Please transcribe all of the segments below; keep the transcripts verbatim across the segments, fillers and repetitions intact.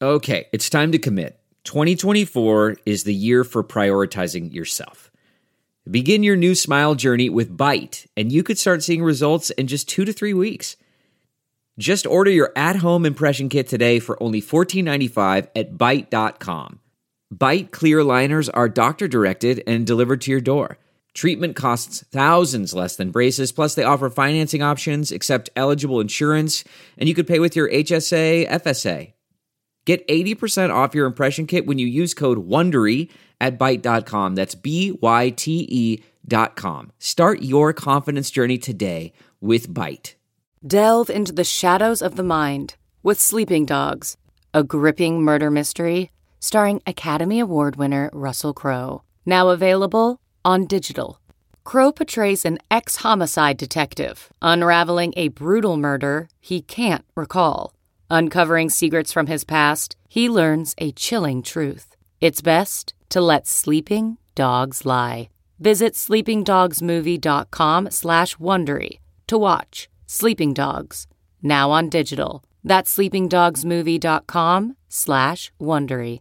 Okay, it's time to commit. twenty twenty-four is the year for prioritizing yourself. Begin your new smile journey with Byte, and you could start seeing results in just two to three weeks. Just order your at-home impression kit today for only fourteen ninety-five at byte dot com. Byte clear aligners are doctor-directed and delivered to your door. Treatment costs thousands less than braces, plus they offer financing options, accept eligible insurance, and you could pay with your H S A, F S A. Get eighty percent off your impression kit when you use code WONDERY at byte dot com. That's B Y T E dot com. Start your confidence journey today with Byte. Delve into the shadows of the mind with Sleeping Dogs, a gripping murder mystery starring Academy Award winner Russell Crowe. Now available on digital. Crowe portrays an ex-homicide detective unraveling a brutal murder he can't recall. Uncovering secrets from his past, he learns a chilling truth. It's best to let sleeping dogs lie. Visit sleepingdogsmovie.com slash Wondery to watch Sleeping Dogs, now on digital. That's sleepingdogsmovie.com slash Wondery.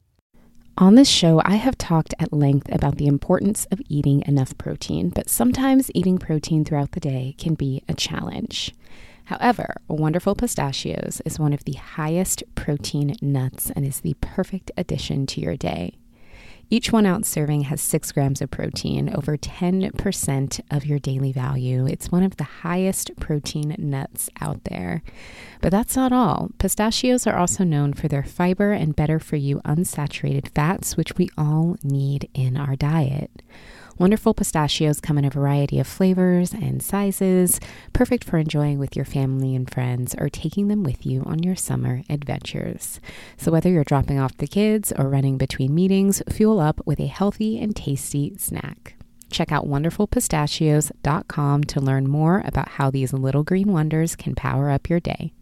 On this show, I have talked at length about the importance of eating enough protein, but sometimes eating protein throughout the day can be a challenge. However, Wonderful Pistachios is one of the highest protein nuts and is the perfect addition to your day. Each one ounce serving has six grams of protein, over ten percent of your daily value. It's one of the highest protein nuts out there. But that's not all. Pistachios are also known for their fiber and better for you unsaturated fats, which we all need in our diet. Wonderful Pistachios come in a variety of flavors and sizes, perfect for enjoying with your family and friends or taking them with you on your summer adventures. So whether you're dropping off the kids or running between meetings, fuel up with a healthy and tasty snack. Check out wonderful pistachios dot com to learn more about how these little green wonders can power up your day.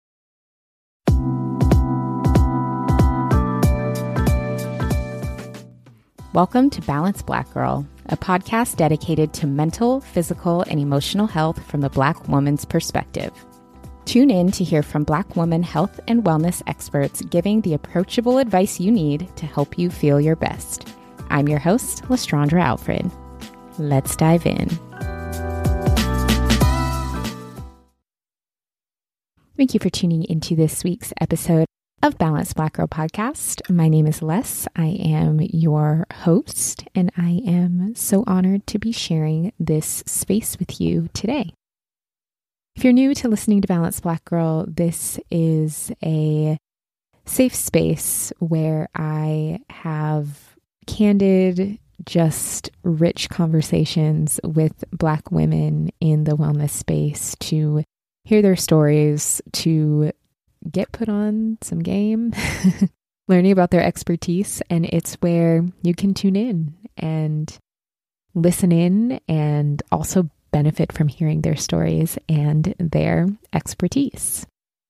Welcome to Balanced Black Girl, a podcast dedicated to mental, physical, and emotional health from the Black woman's perspective. Tune in to hear from Black woman health and wellness experts giving the approachable advice you need to help you feel your best. I'm your host, Lestrandra Alfred. Let's dive in. Thank you for tuning into this week's episode of Balanced Black Girl Podcast. My name is Les. I am your host, and I am so honored to be sharing this space with you today. If you're new to listening to Balanced Black Girl, this is a safe space where I have candid, just rich conversations with Black women in the wellness space to hear their stories, to get put on some game, learning about their expertise, and it's where you can tune in and listen in and also benefit from hearing their stories and their expertise.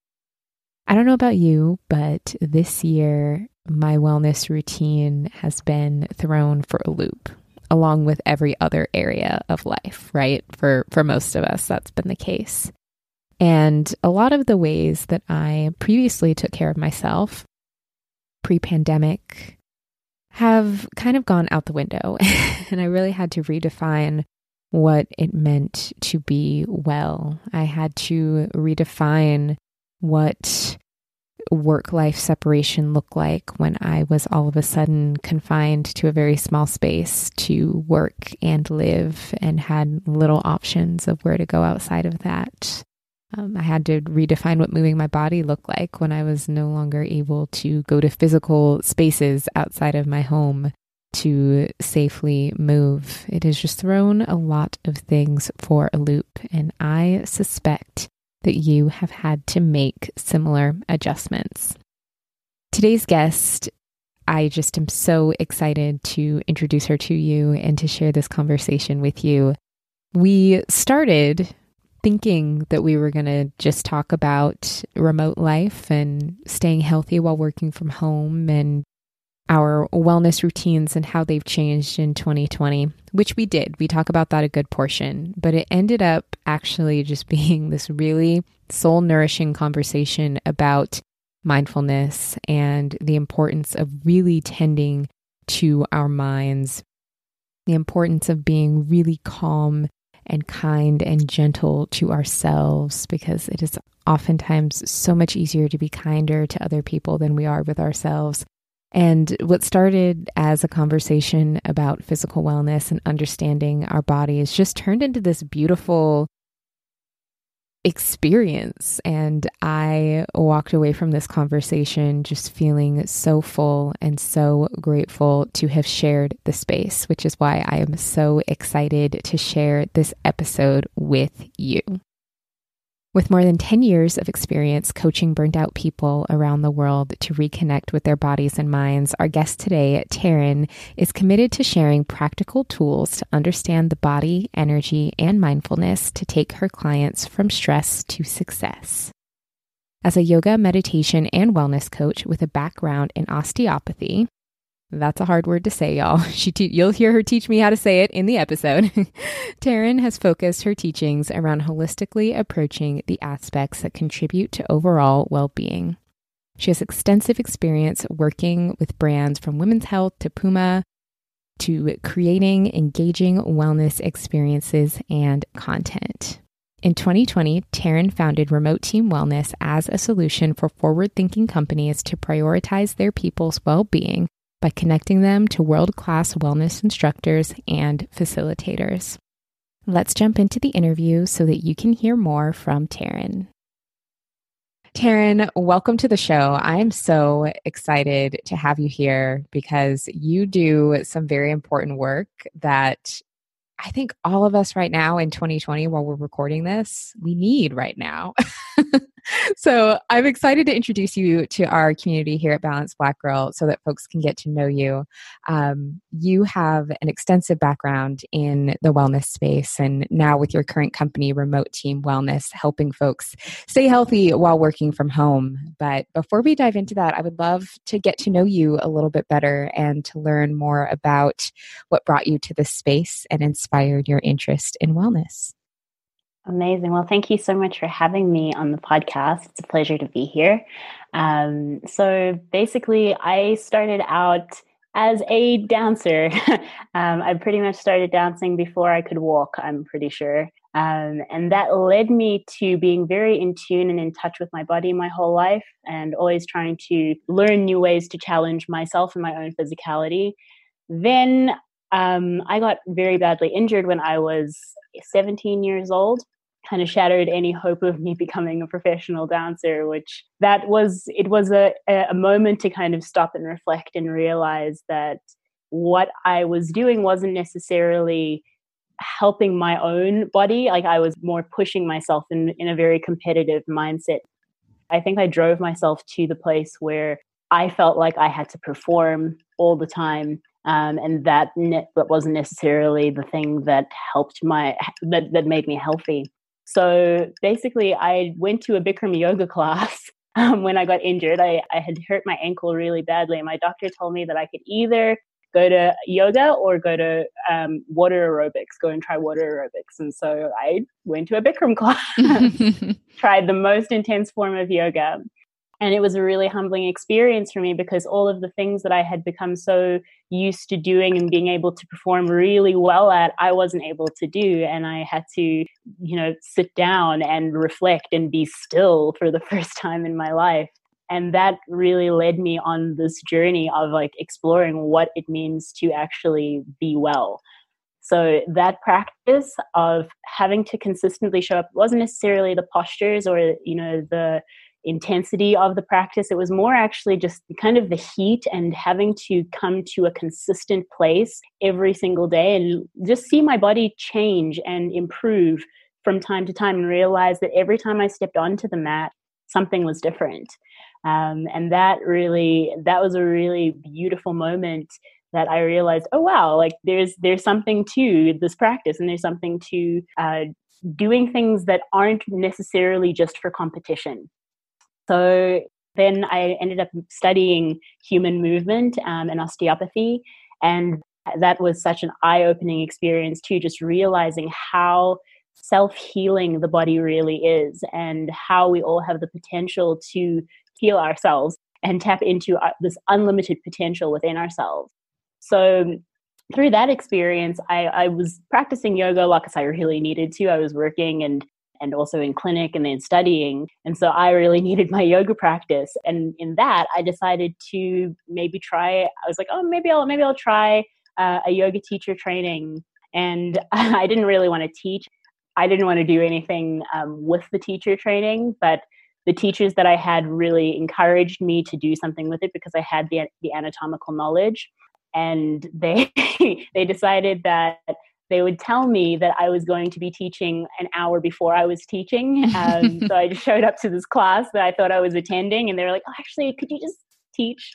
I don't know about you, but this year my wellness routine has been thrown for a loop, along with every other area of life, right? For for most of us, that's been the case. And a lot of the ways that I previously took care of myself pre-pandemic have kind of gone out the window. And I really had to redefine what it meant to be well. I had to redefine what work-life separation looked like when I was all of a sudden confined to a very small space to work and live and had little options of where to go outside of that. Um, I had to redefine what moving my body looked like when I was no longer able to go to physical spaces outside of my home to safely move. It has just thrown a lot of things for a loop, and I suspect that you have had to make similar adjustments. Today's guest, I just am so excited to introduce her to you and to share this conversation with you. We started thinking that we were going to just talk about remote life and staying healthy while working from home and our wellness routines and how they've changed in twenty twenty, which we did. We talk about that a good portion, but it ended up actually just being this really soul-nourishing conversation about mindfulness and the importance of really tending to our minds, the importance of being really calm and kind and gentle to ourselves, because it is oftentimes so much easier to be kinder to other people than we are with ourselves. And what started as a conversation about physical wellness and understanding our bodies just turned into this beautiful experience. And I walked away from this conversation just feeling so full and so grateful to have shared the space, which is why I am so excited to share this episode with you. With more than ten years of experience coaching burnt out people around the world to reconnect with their bodies and minds, our guest today, Taryn, is committed to sharing practical tools to understand the body, energy, and mindfulness to take her clients from stress to success. As a yoga, meditation, and wellness coach with a background in osteopathy, that's a hard word to say, y'all. She te- you'll hear her teach me how to say it in the episode. Taryn has focused her teachings around holistically approaching the aspects that contribute to overall well-being. She has extensive experience working with brands from Women's Health to Puma to creating engaging wellness experiences and content. In twenty twenty, Taryn founded Remote Team Wellness as a solution for forward-thinking companies to prioritize their people's well-being by connecting them to world-class wellness instructors and facilitators. Let's jump into the interview so that you can hear more from Taryn. Taryn, welcome to the show. I am so excited to have you here because you do some very important work that I think all of us right now in twenty twenty, while we're recording this, we need right now. So I'm excited to introduce you to our community here at Balanced Black Girl so that folks can get to know you. Um, you have an extensive background in the wellness space, and now with your current company, Remote Team Wellness, helping folks stay healthy while working from home. But before we dive into that, I would love to get to know you a little bit better and to learn more about what brought you to this space and inspired your interest in wellness. Amazing. Well, thank you so much for having me on the podcast. It's a pleasure to be here. Um, so basically, I started out as a dancer. um, I pretty much started dancing before I could walk, I'm pretty sure. Um, and that led me to being very in tune and in touch with my body my whole life, and always trying to learn new ways to challenge myself and my own physicality. Then um, I got very badly injured when I was seventeen years old. Kind of shattered any hope of me becoming a professional dancer, which that was, it was a, a moment to kind of stop and reflect and realize that what I was doing wasn't necessarily helping my own body. Like I was more pushing myself in, in a very competitive mindset. I think I drove myself to the place where I felt like I had to perform all the time. Um, and that, ne- that wasn't necessarily the thing that helped my, that, that made me healthy. So basically, I went to a Bikram yoga class um, when I got injured. I, I had hurt my ankle really badly, and my doctor told me that I could either go to yoga or go to um, water aerobics, go and try water aerobics. And so I went to a Bikram class, tried the most intense form of yoga. And it was a really humbling experience for me because all of the things that I had become so used to doing and being able to perform really well at, I wasn't able to do. And I had to, you know, sit down and reflect and be still for the first time in my life. And that really led me on this journey of like exploring what it means to actually be well. So that practice of having to consistently show up wasn't necessarily the postures or, you know, the intensity of the practice. It was more actually just kind of the heat and having to come to a consistent place every single day and just see my body change and improve from time to time and realize that every time I stepped onto the mat, something was different. Um, and that really, that was a really beautiful moment that I realized, oh, wow, like there's, there's something to this practice and there's something to uh, doing things that aren't necessarily just for competition. So then I ended up studying human movement um, and osteopathy. And that was such an eye-opening experience too, just realizing how self-healing the body really is and how we all have the potential to heal ourselves and tap into our, this unlimited potential within ourselves. So through that experience, I, I was practicing yoga like I really needed to. I was working and and also in clinic and then studying. And so I really needed my yoga practice. And in that, I decided to maybe try, I was like, oh, maybe I'll, maybe I'll try uh, a yoga teacher training. And I didn't really want to teach. I didn't want to do anything um, with the teacher training, but the teachers that I had really encouraged me to do something with it because I had the, the anatomical knowledge. And they they decided that they would tell me that I was going to be teaching an hour before I was teaching. Um, so I just showed up to this class that I thought I was attending, and they were like, oh, actually, could you just teach?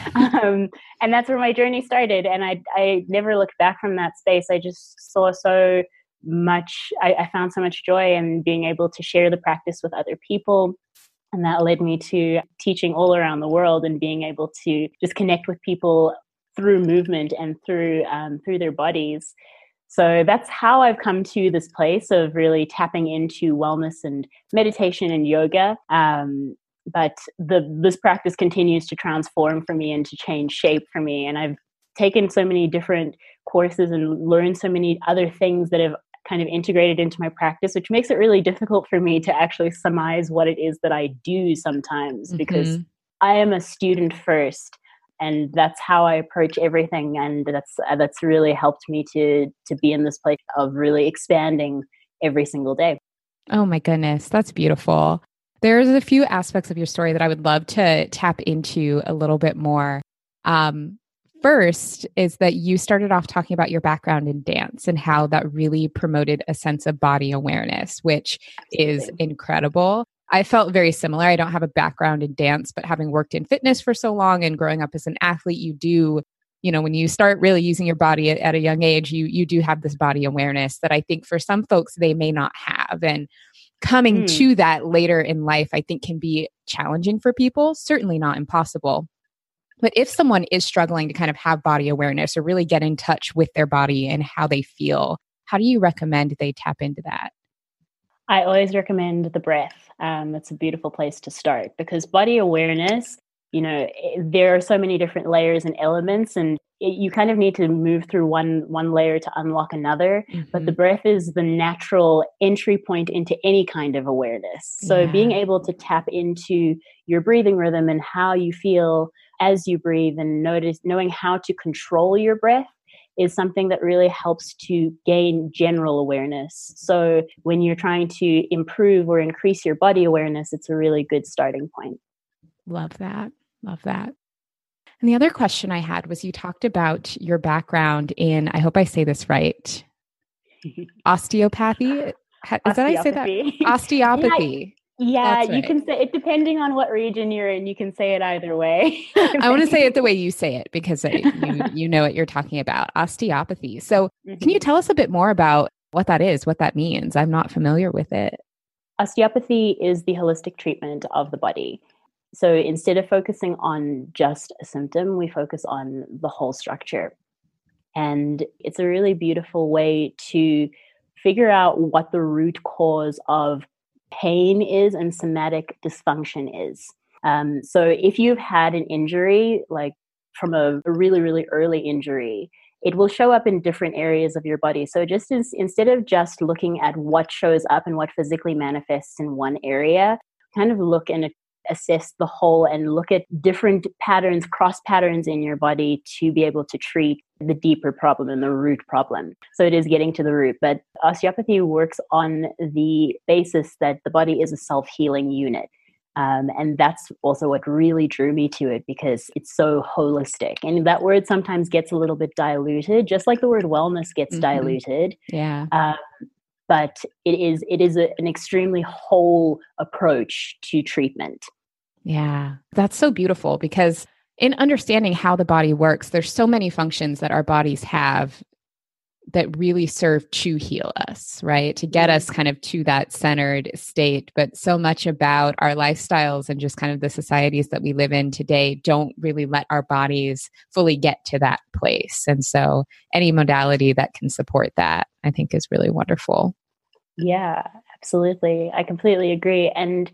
um, and that's where my journey started. And I, I never looked back from that space. I just saw so much, I, I found so much joy in being able to share the practice with other people. And that led me to teaching all around the world and being able to just connect with people through movement and through um, through their bodies. So that's how I've come to this place of really tapping into wellness and meditation and yoga. Um, but the this practice continues to transform for me and to change shape for me. And I've taken so many different courses and learned so many other things that have kind of integrated into my practice, which makes it really difficult for me to actually surmise what it is that I do sometimes, mm-hmm. because I am a student first. And that's how I approach everything. And that's uh, that's really helped me to to be in this place of really expanding every single day. Oh my goodness, that's beautiful. There's a few aspects of your story that I would love to tap into a little bit more. Um, first is that you started off talking about your background in dance and how that really promoted a sense of body awareness, which Absolutely. Is incredible. I felt very similar. I don't have a background in dance, but having worked in fitness for so long and growing up as an athlete, you do, you know, when you start really using your body at, at a young age, you you do have this body awareness that I think for some folks, they may not have. And coming mm. to that later in life, I think can be challenging for people, certainly not impossible. But if someone is struggling to kind of have body awareness or really get in touch with their body and how they feel, how do you recommend they tap into that? I always recommend the breath. Um, it's a beautiful place to start because body awareness, you know, there are so many different layers and elements, and it, you kind of need to move through one one layer to unlock another. Mm-hmm. But the breath is the natural entry point into any kind of awareness. So yeah. being able to tap into your breathing rhythm and how you feel as you breathe and notice, knowing how to control your breath is something that really helps to gain general awareness. So when you're trying to improve or increase your body awareness, it's a really good starting point. Love that. Love that. And the other question I had was you talked about your background in, I hope I say this right, osteopathy. Is that how I say that? Osteopathy. Yeah, That's you right. can say it depending on what region you're in. You can say it either way. I want to say it the way you say it because I, you, you know what you're talking about, osteopathy. So mm-hmm. can you tell us a bit more about what that is, what that means? I'm not familiar with it. Osteopathy is the holistic treatment of the body. So instead of focusing on just a symptom, we focus on the whole structure. And it's a really beautiful way to figure out what the root cause of pain is and somatic dysfunction is. Um, so if you've had an injury, like from a, a really, really early injury, it will show up in different areas of your body. So just as, instead of just looking at what shows up and what physically manifests in one area, kind of look and assess the whole and look at different patterns, cross patterns in your body to be able to treat the deeper problem and the root problem. So it is getting to the root. But osteopathy works on the basis that the body is a self-healing unit. Um, and that's also what really drew me to it because it's so holistic. And that word sometimes gets a little bit diluted, just like the word wellness gets mm-hmm. diluted. Yeah. Um, but it is it is a, an extremely whole approach to treatment. Yeah, that's so beautiful because in understanding how the body works, there's so many functions that our bodies have that really serve to heal us, right? To get us kind of to that centered state. But so much about our lifestyles and just kind of the societies that we live in today don't really let our bodies fully get to that place. And so any modality that can support that, I think is really wonderful. Yeah, absolutely. I completely agree. And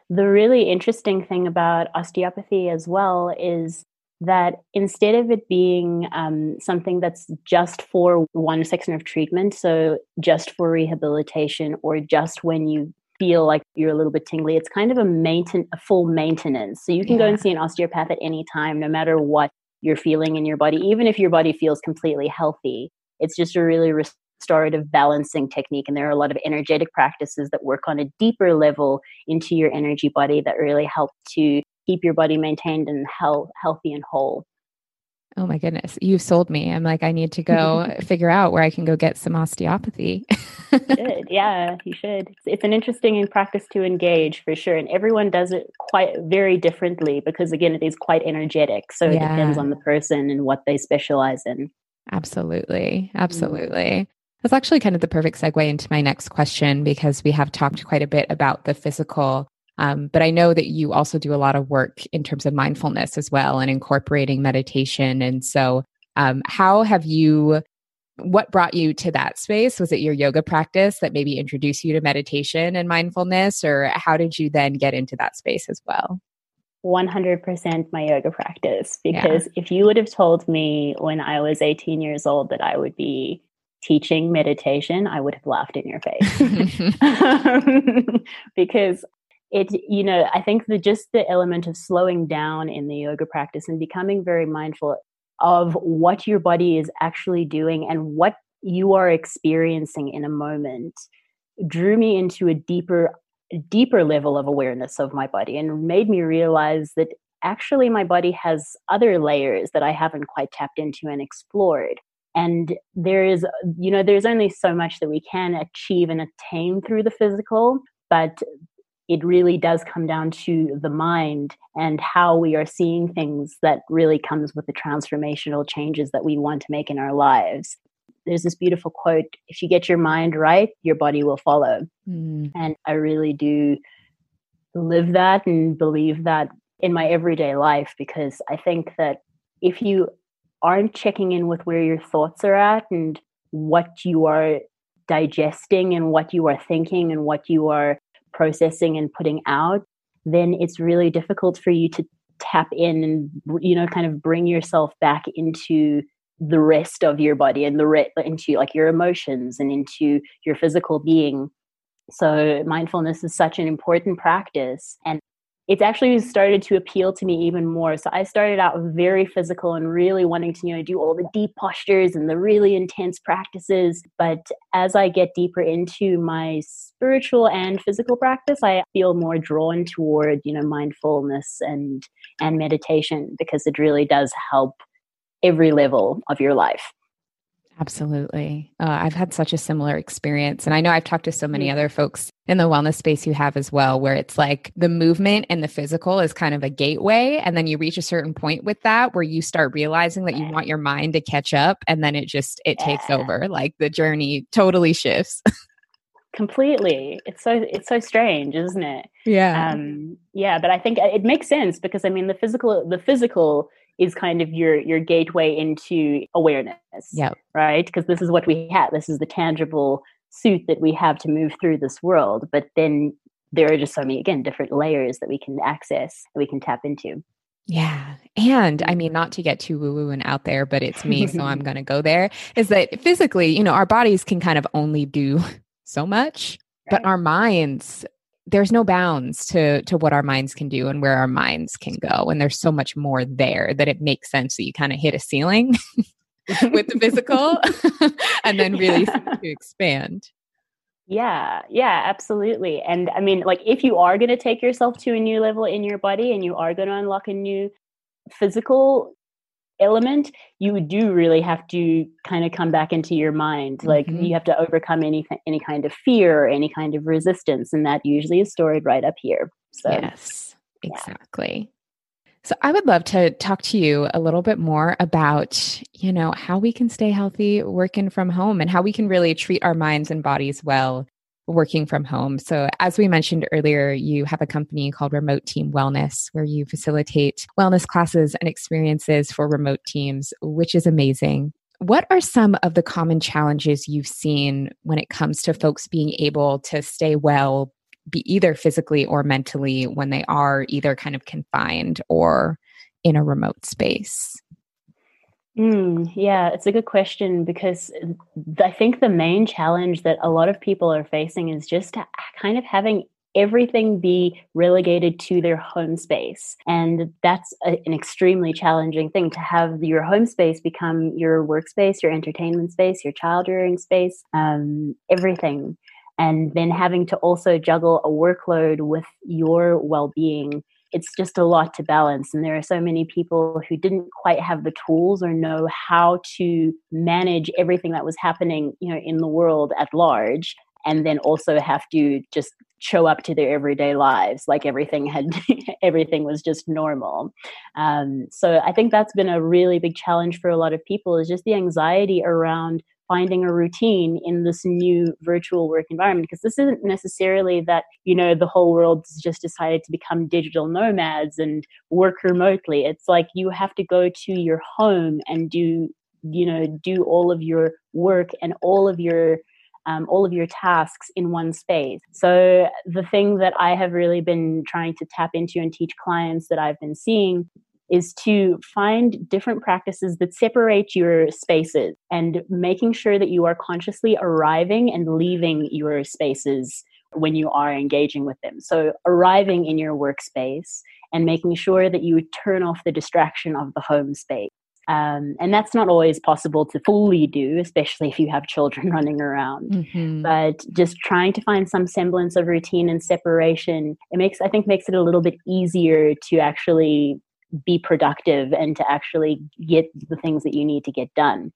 the really interesting thing about osteopathy as well is that instead of it being um, something that's just for one section of treatment, so just for rehabilitation or just when you feel like you're a little bit tingly, it's kind of a maintain a full maintenance. So you can Yeah. go and see an osteopath at any time, no matter what you're feeling in your body, even if your body feels completely healthy. It's just a really restorative balancing technique. And there are a lot of energetic practices that work on a deeper level into your energy body that really help to keep your body maintained and health, healthy and whole. Oh my goodness. You've sold me. I'm like, I need to go figure out where I can go get some osteopathy. You should. Yeah, you should. It's, it's an interesting practice to engage for sure. And everyone does it quite very differently because, again, it is quite energetic. So Yeah. it depends on the person and what they specialize in. Absolutely. Absolutely. That's actually kind of the perfect segue into my next question, because we have talked quite a bit about the physical. Um, but I know that you also do a lot of work in terms of mindfulness as well and incorporating meditation. And so um, how have you, what brought you to that space? Was it your yoga practice that maybe introduced you to meditation and mindfulness, or how did you then get into that space as well? one hundred percent my yoga practice, because yeah. if you would have told me when I was eighteen years old that I would be teaching meditation, I would have laughed in your face. um, because it, you know, I think that just the element of slowing down in the yoga practice and becoming very mindful of what your body is actually doing and what you are experiencing in a moment drew me into a deeper, deeper level of awareness of my body and made me realize that actually my body has other layers that I haven't quite tapped into and explored. And there is, you know, there's only so much that we can achieve and attain through the physical, but it really does come down to the mind and how we are seeing things that really comes with the transformational changes that we want to make in our lives. There's this beautiful quote, if you get your mind right, your body will follow. Mm. And I really do live that and believe that in my everyday life, because I think that if you aren't checking in with where your thoughts are at and what you are digesting and what you are thinking and what you are processing and putting out, then it's really difficult for you to tap in and, you know, kind of bring yourself back into the rest of your body and the re- into like your emotions and into your physical being. So mindfulness is such an important practice, and it's actually started to appeal to me even more. So I started out very physical and really wanting to, you know, do all the deep postures and the really intense practices. But as I get deeper into my spiritual and physical practice, I feel more drawn toward, you know, mindfulness and, and meditation, because it really does help every level of your life. Absolutely. Uh, I've had such a similar experience. And I know I've talked to so many other folks in the wellness space who have as well, where it's like the movement and the physical is kind of a gateway. And then you reach a certain point with that where you start realizing that you want your mind to catch up. And then it just, it yeah. takes over. Like the journey totally shifts. Completely. It's so, it's so strange, isn't it? Yeah. Um, yeah. But I think it makes sense, because I mean, the physical, the physical is kind of your your gateway into awareness, yep. right? Because this is what we have. This is the tangible suit that we have to move through this world. But then there are just so many, again, different layers that we can access, that we can tap into. Yeah. And I mean, not to get too woo-woo and out there, but it's me, so I'm going to go there, is that physically, you know, our bodies can kind of only do so much, right. But our minds, there's no bounds to to what our minds can do and where our minds can go. And there's so much more there that it makes sense that you kind of hit a ceiling with the physical and then really yeah. to expand. Yeah, yeah, absolutely. And I mean, like, if you are going to take yourself to a new level in your body and you are going to unlock a new physical element, you do really have to kind of come back into your mind. Like mm-hmm. you have to overcome any any kind of fear or any kind of resistance, and that usually is stored right up here. So yes, exactly. Yeah. So I would love to talk to you a little bit more about, you know, how we can stay healthy working from home and how we can really treat our minds and bodies well working from home. So as we mentioned earlier, you have a company called Remote Team Wellness, where you facilitate wellness classes and experiences for remote teams, which is amazing. What are some of the common challenges you've seen when it comes to folks being able to stay well be either physically or mentally when they are either kind of confined or in a remote space? Mm, yeah, it's a good question because I think the main challenge that a lot of people are facing is just kind of having everything be relegated to their home space. And that's a, an extremely challenging thing, to have your home space become your workspace, your entertainment space, your child rearing space, um, everything. And then having to also juggle a workload with your well-being. It's just a lot to balance. And there are so many people who didn't quite have the tools or know how to manage everything that was happening, you know, in the world at large, and then also have to just show up to their everyday lives like everything had everything was just normal. Um, so I think that's been a really big challenge for a lot of people, is just the anxiety around finding a routine in this new virtual work environment. Because this isn't necessarily that, you know, the whole world's just decided to become digital nomads and work remotely. It's like you have to go to your home and do, you know, do all of your work and all of your Um, all of your tasks in one space. So the thing that I have really been trying to tap into and teach clients that I've been seeing is to find different practices that separate your spaces, and making sure that you are consciously arriving and leaving your spaces when you are engaging with them. So arriving in your workspace and making sure that you turn off the distraction of the home space. Um, and that's not always possible to fully do, especially if you have children running around. Mm-hmm. But just trying to find some semblance of routine and separation, it makes, I think, makes it a little bit easier to actually be productive and to actually get the things that you need to get done.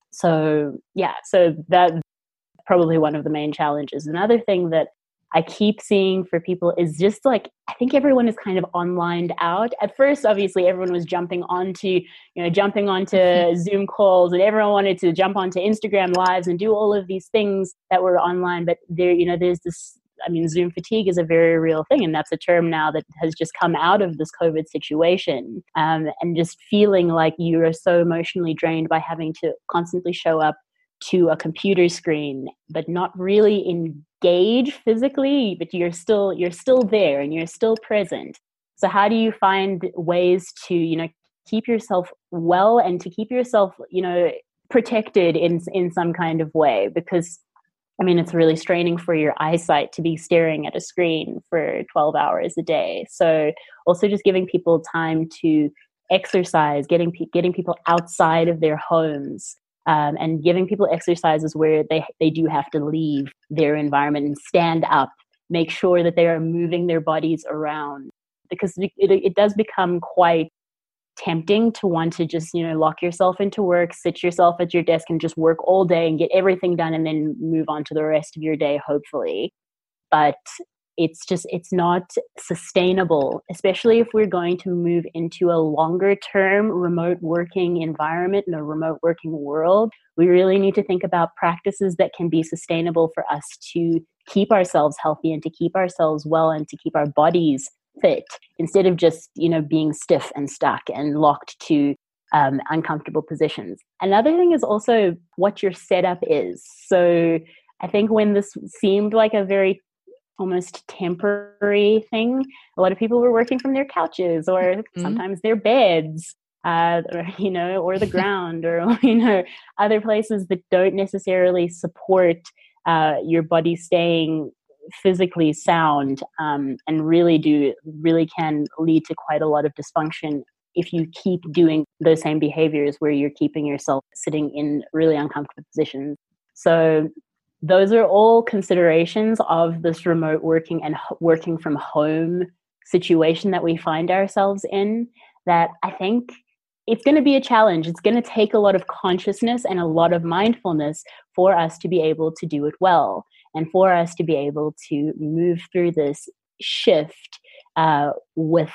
So yeah, so that's probably one of the main challenges. Another thing that I keep seeing for people is just like, I think everyone is kind of onlined out. At first, obviously, everyone was jumping onto, you know, jumping onto Zoom calls, and everyone wanted to jump onto Instagram lives and do all of these things that were online. But there, you know, there's this, I mean, Zoom fatigue is a very real thing. And that's a term now that has just come out of this COVID situation. Um, and just feeling like you are so emotionally drained by having to constantly show up to a computer screen, but not really engage physically, but you're still, you're still there and you're still present. So how do you find ways to, you know, keep yourself well and to keep yourself, you know, protected in, in some kind of way? Because I mean, it's really straining for your eyesight to be staring at a screen for twelve hours a day. So also just giving people time to exercise, getting, getting people outside of their homes, Um, and giving people exercises where they, they do have to leave their environment and stand up, make sure that they are moving their bodies around. Because it, it, it does become quite tempting to want to just, you know, lock yourself into work, sit yourself at your desk and just work all day and get everything done and then move on to the rest of your day, hopefully. But it's just, it's not sustainable, especially if we're going to move into a longer term remote working environment and a remote working world. We really need to think about practices that can be sustainable for us to keep ourselves healthy and to keep ourselves well and to keep our bodies fit, instead of just, you know, being stiff and stuck and locked to um, uncomfortable positions. Another thing is also what your setup is. So I think when this seemed like a very almost temporary thing, a lot of people were working from their couches or mm-hmm. sometimes their beds, uh, or, you know, or the ground, or, you know, other places that don't necessarily support uh, your body staying physically sound, um, and really do, really can lead to quite a lot of dysfunction if you keep doing those same behaviors where you're keeping yourself sitting in really uncomfortable positions. So those are all considerations of this remote working and h- working from home situation that we find ourselves in, that I think it's going to be a challenge. It's going to take a lot of consciousness and a lot of mindfulness for us to be able to do it well, and for us to be able to move through this shift uh, with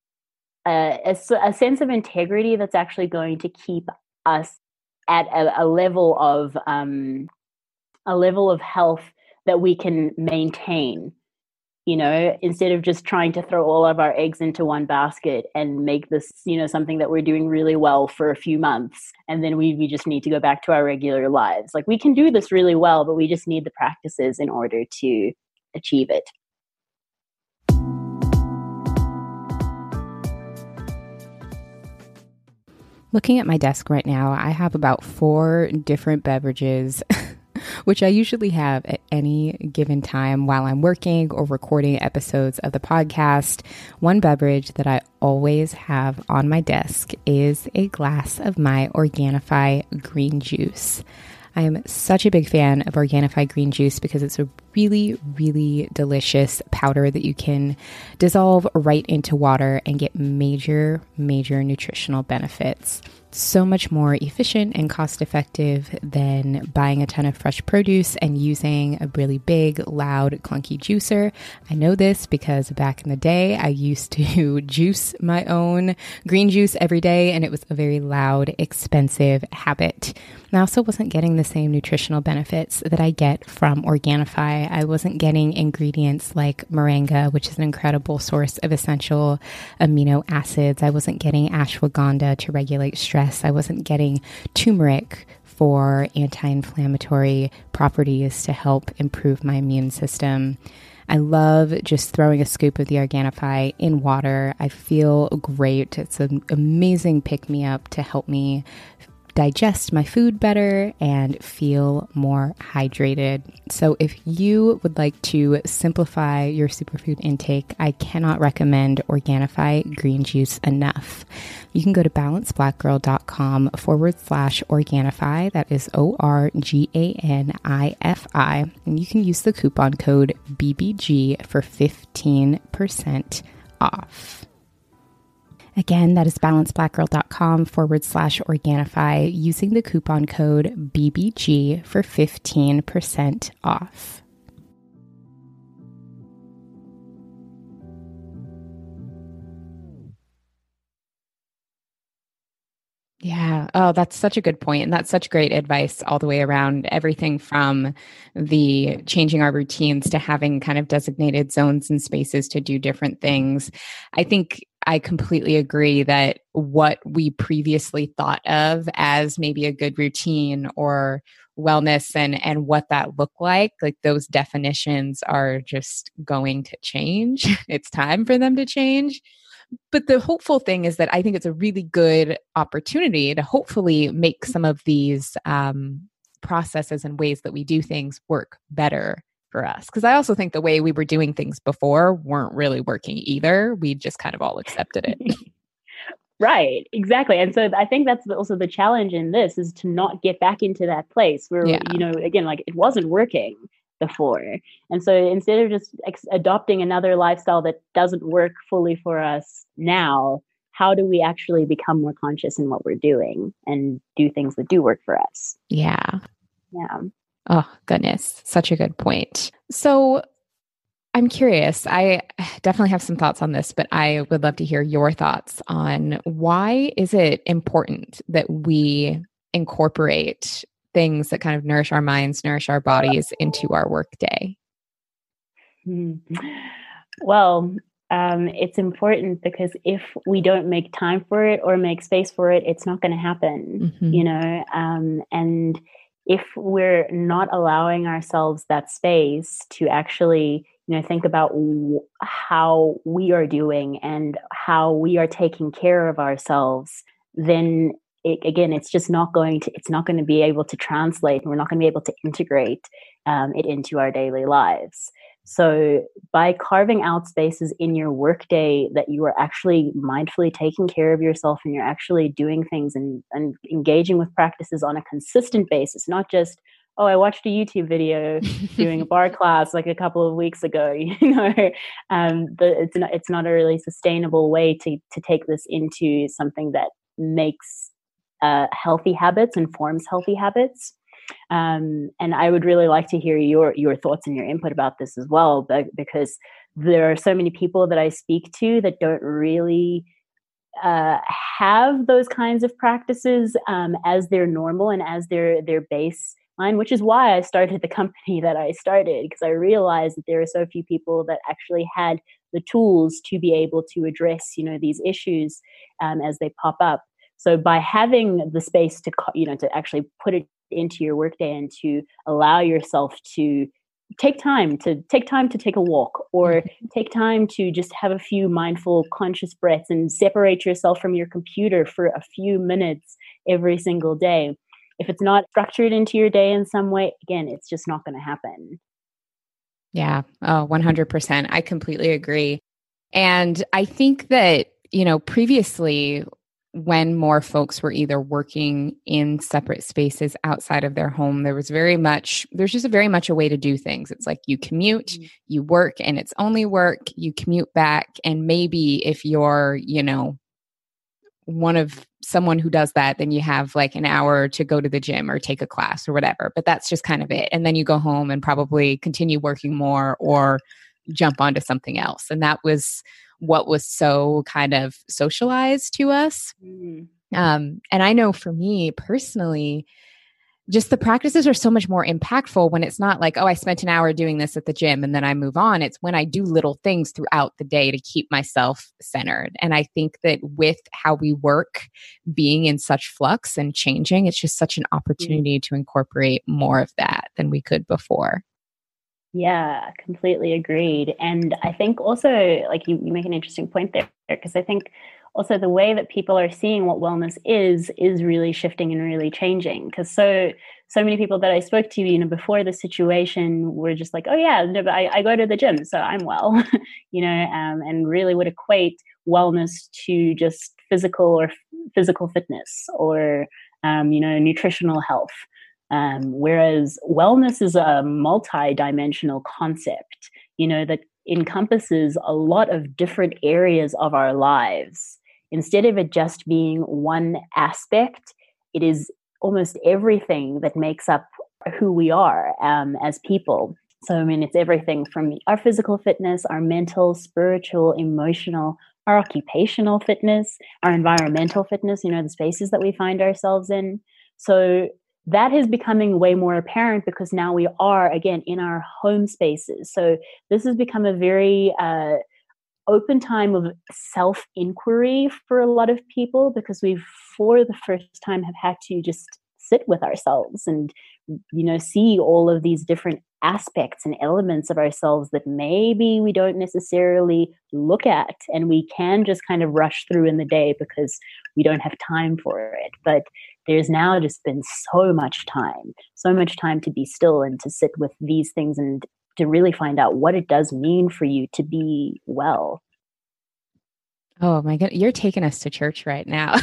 a, a, a sense of integrity that's actually going to keep us at a, a level of um, a level of health that we can maintain, you know, instead of just trying to throw all of our eggs into one basket and make this, you know, something that we're doing really well for a few months. And then we, we just need to go back to our regular lives. Like, we can do this really well, but we just need the practices in order to achieve it. Looking at my desk right now, I have about four different beverages, which I usually have at any given time while I'm working or recording episodes of the podcast. One beverage that I always have on my desk is a glass of my Organifi green juice. I am such a big fan of Organifi green juice because it's a really, really delicious powder that you can dissolve right into water and get major, major nutritional benefits. So much more efficient and cost effective than buying a ton of fresh produce and using a really big, loud, clunky juicer. I know this because back in the day, I used to juice my own green juice every day, and it was a very loud, expensive habit. I also wasn't getting the same nutritional benefits that I get from Organifi. I wasn't getting ingredients like moringa, which is an incredible source of essential amino acids. I wasn't getting ashwagandha to regulate stress. I wasn't getting turmeric for anti-inflammatory properties to help improve my immune system. I love just throwing a scoop of the Organifi in water. I feel great. It's an amazing pick-me-up to help me digest my food better and feel more hydrated. So if you would like to simplify your superfood intake, I cannot recommend Organifi green juice enough. You can go to balanceblackgirl.com forward slash Organifi. That is O R G A N I F I. And you can use the coupon code B B G for fifteen percent off. Again, that is balanceblackgirl.com forward slash Organifi using the coupon code B B G for fifteen percent off. Yeah. Oh, that's such a good point. And that's such great advice all the way around. Everything from the changing our routines to having kind of designated zones and spaces to do different things. I think I completely agree that what we previously thought of as maybe a good routine or wellness and, and what that looked like, like those definitions are just going to change. It's time for them to change. But the hopeful thing is that I think it's a really good opportunity to hopefully make some of these um, processes and ways that we do things work better for us. Because I also think the way we were doing things before weren't really working either. We just kind of all accepted it. Right, exactly. And so I think that's also the challenge in this is to not get back into that place where, yeah. you know, again, like it wasn't working before. And so instead of just ex- adopting another lifestyle that doesn't work fully for us now, how do we actually become more conscious in what we're doing and do things that do work for us? Yeah. Yeah. Oh, goodness. Such a good point. So I'm curious. I definitely have some thoughts on this, but I would love to hear your thoughts on why is it important that we incorporate things that kind of nourish our minds, nourish our bodies into our workday? Well, um, it's important because if we don't make time for it or make space for it, it's not going to happen, mm-hmm. you know, um, and if we're not allowing ourselves that space to actually, you know, think about w- how we are doing and how we are taking care of ourselves, then it, again, it's just not going to, it's not going to be able to translate. And we're not going to be able to integrate um, it into our daily lives. So by carving out spaces in your workday that you are actually mindfully taking care of yourself and you're actually doing things and, and engaging with practices on a consistent basis, not just, oh, I watched a YouTube video doing a bar class like a couple of weeks ago, you know, um, the, it's not, it's not a really sustainable way to, to take this into something that makes uh, healthy habits and forms healthy habits. Um, and I would really like to hear your your thoughts and your input about this as well, but, because there are so many people that I speak to that don't really uh, have those kinds of practices um, as their normal and as their their baseline, which is why I started the company that I started, because I realized that there are so few people that actually had the tools to be able to address, you know, these issues um, as they pop up. So by having the space to, you know, to actually put it into your workday and to allow yourself to take time to take time to take a walk, or take time to just have a few mindful, conscious breaths and separate yourself from your computer for a few minutes every single day. If it's not structured into your day in some way, again, it's just not going to happen. Yeah. Oh, one hundred percent. I completely agree. And I think that, you know, previously, when more folks were either working in separate spaces outside of their home, there was very much, there's just a very much a way to do things. It's like you commute, mm-hmm. you work, and it's only work, you commute back. And maybe if you're, you know, one of someone who does that, then you have like an hour to go to the gym or take a class or whatever, but that's just kind of it. And then you go home and probably continue working more or jump onto something else. And that was what was so kind of socialized to us. Mm. Um, and I know for me personally, just the practices are so much more impactful when it's not like, oh, I spent an hour doing this at the gym and then I move on. It's when I do little things throughout the day to keep myself centered. And I think that with how we work being in such flux and changing, it's just such an opportunity mm. to incorporate more of that than we could before. Yeah, completely agreed. And I think also, like you, you make an interesting point there, because I think also the way that people are seeing what wellness is, is really shifting and really changing. Because so, so many people that I spoke to, you know, before the situation were just like, oh yeah, no, but I, I go to the gym, so I'm well, you know, um, and really would equate wellness to just physical or f- physical fitness or, um, you know, nutritional health. Um, whereas wellness is a multi-dimensional concept, you know, that encompasses a lot of different areas of our lives. Instead of it just being one aspect, it is almost everything that makes up who we are um, as people. So, I mean, it's everything from our physical fitness, our mental, spiritual, emotional, our occupational fitness, our environmental fitness, you know, the spaces that we find ourselves in. So that is becoming way more apparent because now we are, again, in our home spaces. So this has become a very uh, open time of self-inquiry for a lot of people, because we've, for the first time, have had to just sit with ourselves and, you know, see all of these different aspects and elements of ourselves that maybe we don't necessarily look at, and we can just kind of rush through in the day because we don't have time for it. But there's now just been so much time, so much time to be still and to sit with these things and to really find out what it does mean for you to be well. Oh my God, you're taking us to church right now.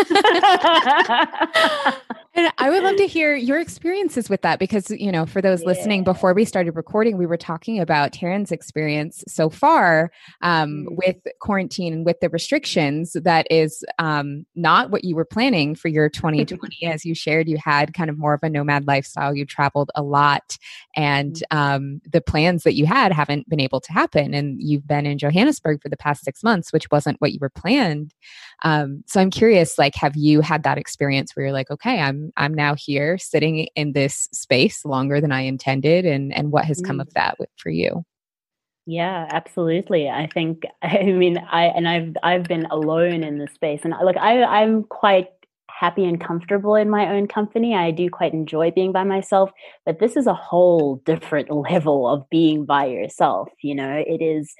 And I would love to hear your experiences with that, because, you know, for those yeah. listening, before we started recording, we were talking about Taryn's experience so far um, mm. with quarantine and with the restrictions. That is um, not what you were planning for your twenty twenty. As you shared, you had kind of more of a nomad lifestyle. You traveled a lot, and um, the plans that you had haven't been able to happen. And you've been in Johannesburg for the past six months, which wasn't what you were planned. Um, so I'm curious, like, have you had that experience where you're like, okay, I'm I'm now here sitting in this space longer than I intended, and and what has mm. come of that with, for you? Yeah, absolutely. I think, I mean, I and I've I've been alone in this space, and look, I I'm quite happy and comfortable in my own company. I do quite enjoy being by myself, but this is a whole different level of being by yourself. You know, it is.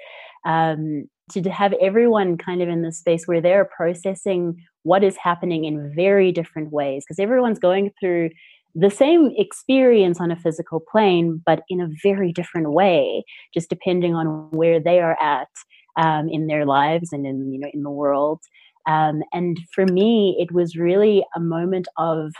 Um, to have everyone kind of in this space where they're processing what is happening in very different ways, because everyone's going through the same experience on a physical plane, but in a very different way, just depending on where they are at um, in their lives and in, you know, in the world. Um, and for me, it was really a moment of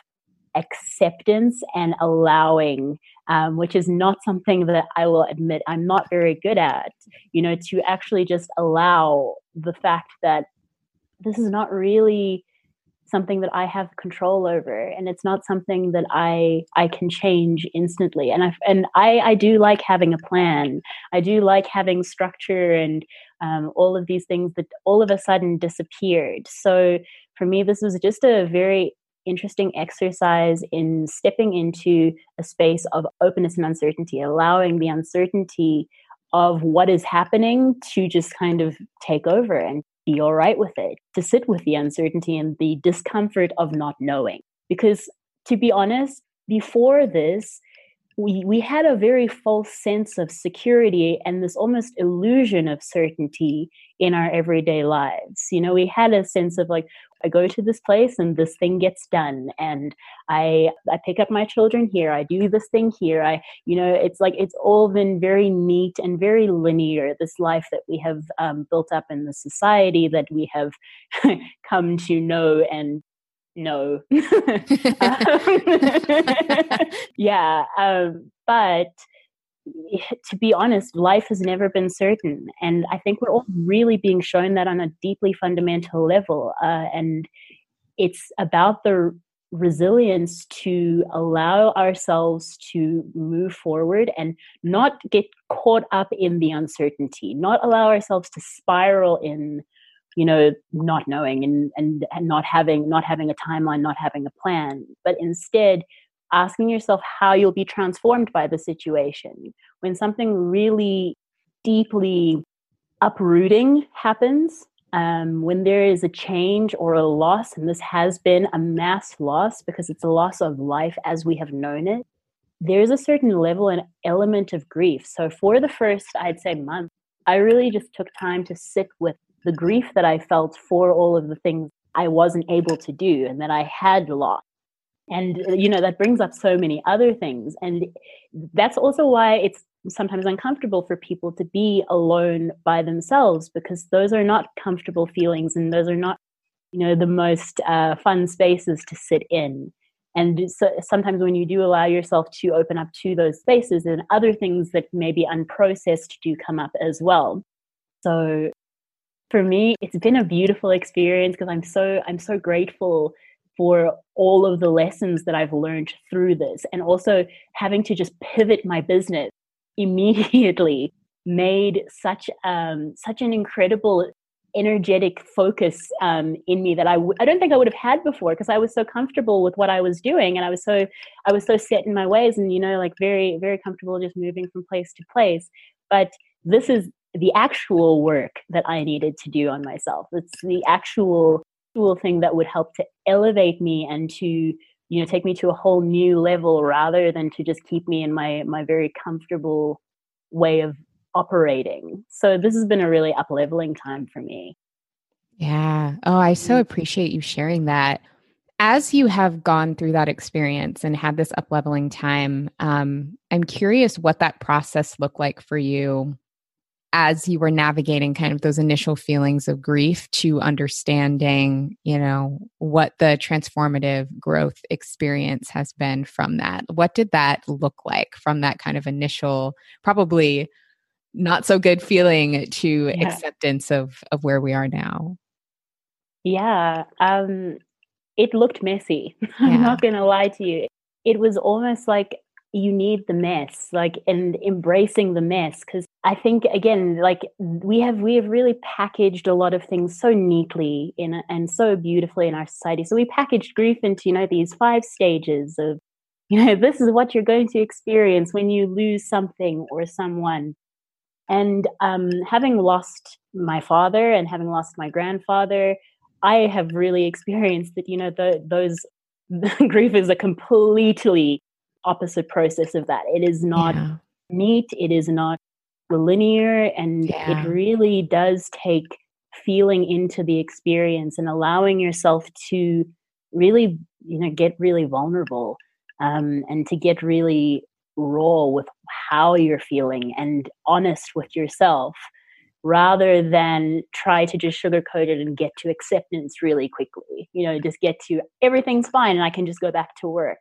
acceptance and allowing, um, which is not something that I will admit I'm not very good at, you know, to actually just allow the fact that this is not really something that I have control over, and it's not something that I I can change instantly. And I and I, I do like having a plan. I do like having structure and um, all of these things that all of a sudden disappeared. So for me, this was just a very interesting exercise in stepping into a space of openness and uncertainty, allowing the uncertainty of what is happening to just kind of take over and be all right with it, to sit with the uncertainty and the discomfort of not knowing. Because to be honest, before this, we, we had a very false sense of security and this almost illusion of certainty in our everyday lives. You know, we had a sense of like, I go to this place and this thing gets done, and I I pick up my children here, I do this thing here. I, you know, it's like it's all been very neat and very linear, this life that we have um, built up in the society that we have come to know and know. yeah, um, but to be honest, life has never been certain. And I think we're all really being shown that on a deeply fundamental level. Uh, and it's about the resilience to allow ourselves to move forward and not get caught up in the uncertainty, not allow ourselves to spiral in, you know, not knowing and, and, and not having, not having a timeline, not having a plan, but instead asking yourself how you'll be transformed by the situation. When something really deeply uprooting happens, um, when there is a change or a loss, and this has been a mass loss because it's a loss of life as we have known it, there's a certain level and element of grief. So for the first, I'd say, month, I really just took time to sit with the grief that I felt for all of the things I wasn't able to do and that I had lost. And, you know, that brings up so many other things. And that's also why it's sometimes uncomfortable for people to be alone by themselves, because those are not comfortable feelings and those are not, you know, the most uh, fun spaces to sit in. And so sometimes when you do allow yourself to open up to those spaces, and other things that may be unprocessed do come up as well. So for me, it's been a beautiful experience because I'm so I'm so grateful for all of the lessons that I've learned through this, and also having to just pivot my business immediately made such um, such an incredible energetic focus um, in me that I w- I don't think I would have had before, because I was so comfortable with what I was doing, and I was so I was so set in my ways, and you know, like very very comfortable just moving from place to place. But this is the actual work that I needed to do on myself. It's the actual actual thing that would help to elevate me and to, you know, take me to a whole new level, rather than to just keep me in my my very comfortable way of operating. So this has been a really up-leveling time for me. Yeah. Oh, I so appreciate you sharing that. As you have gone through that experience and had this up-leveling time, um, I'm curious what that process looked like for you as you were navigating kind of those initial feelings of grief to understanding, you know, what the transformative growth experience has been from that. What did that look like from that kind of initial, probably not so good feeling to Yeah. acceptance of, of where we are now? Yeah. Um, it looked messy. I'm Yeah. not going to lie to you. It was almost like you need the mess, like, and embracing the mess. Cause I think, again, like we have, we have really packaged a lot of things so neatly in and so beautifully in our society. So we packaged grief into, you know, these five stages of, you know, this is what you're going to experience when you lose something or someone. And um, having lost my father and having lost my grandfather, I have really experienced that, you know, the, those grief is a completely opposite process of that. It is not Yeah. neat. It is not linear. And Yeah. it really does take feeling into the experience and allowing yourself to really, you know, get really vulnerable um, and to get really raw with how you're feeling and honest with yourself, rather than try to just sugarcoat it and get to acceptance really quickly. You know, just get to everything's fine and I can just go back to work.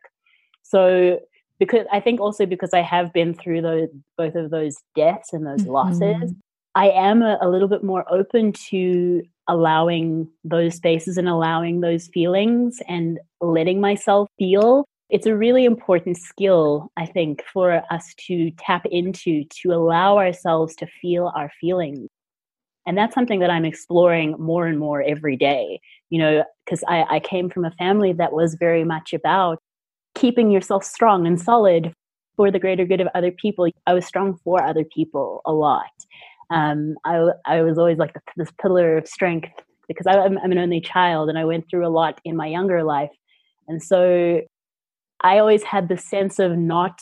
So because I think also because I have been through those, both of those deaths and those Mm-hmm. losses, I am a, a little bit more open to allowing those spaces and allowing those feelings and letting myself feel. It's a really important skill, I think, for us to tap into, to allow ourselves to feel our feelings. And that's something that I'm exploring more and more every day, you know, because I, I came from a family that was very much about keeping yourself strong and solid for the greater good of other people. I was strong for other people a lot. Um, I, I was always like this pillar of strength because I, I'm, I'm an only child and I went through a lot in my younger life. And so I always had the sense of not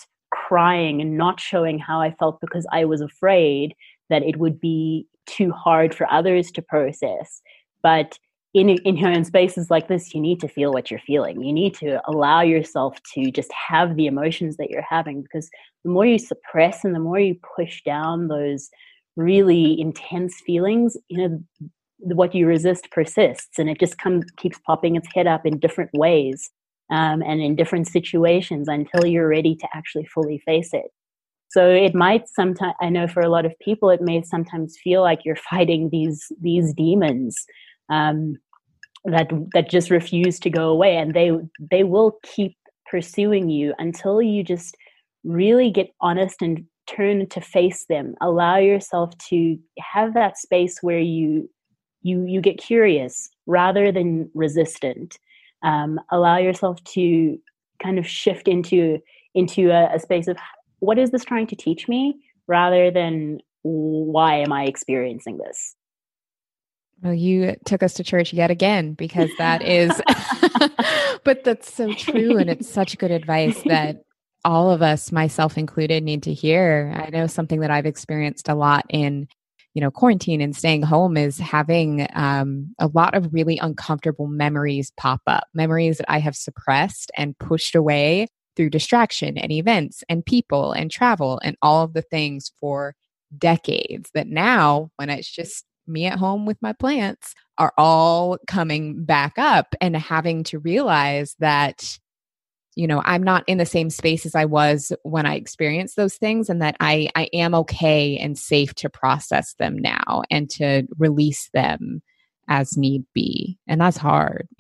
crying and not showing how I felt because I was afraid that it would be too hard for others to process. But in in your own spaces like this, you need to feel what you're feeling. You need to allow yourself to just have the emotions that you're having, because the more you suppress and the more you push down those really intense feelings, you know, what you resist persists, and it just comes keeps popping its head up in different ways um, and in different situations until you're ready to actually fully face it. So it might sometimes, I know for a lot of people, it may sometimes feel like you're fighting these these demons um, that that just refuse to go away, and they they will keep pursuing you until you just really get honest and turn to face them. Allow yourself to have that space where you you you get curious rather than resistant. Um, allow yourself to kind of shift into into a, a space of, what is this trying to teach me, rather than why am I experiencing this? Well, you took us to church yet again, because that is, but that's so true. And it's such good advice that all of us, myself included, need to hear. I know something that I've experienced a lot in, you know, quarantine and staying home is having um, a lot of really uncomfortable memories pop up, memories that I have suppressed and pushed away through distraction and events and people and travel and all of the things for decades, that now, when it's just me at home with my plants, are all coming back up, and having to realize that, you know, I'm not in the same space as I was when I experienced those things, and that I, I am okay and safe to process them now and to release them as need be. And that's hard.